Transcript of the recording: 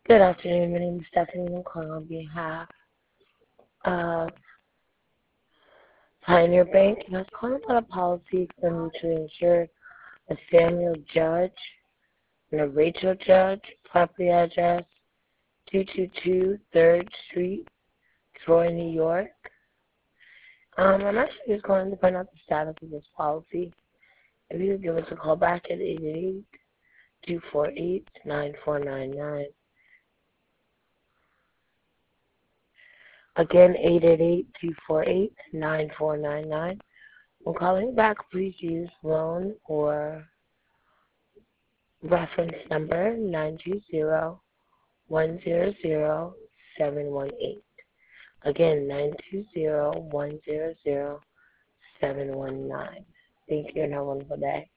Good afternoon. My name is Stephanie. I'm calling on behalf of Pioneer Bank, and I was calling about a policy for mutually insured Nathaniel Judge and a Rachel Judge, property address 222 3rd Street, Troy, New York. I'm actually just calling to find out the status of this policy. If you could give us a call back at 888-248-9499. Again, 888-248-9499. When calling back, please use loan or reference number 920-100-718. Again, 920-100-719. Thank you and have a wonderful day.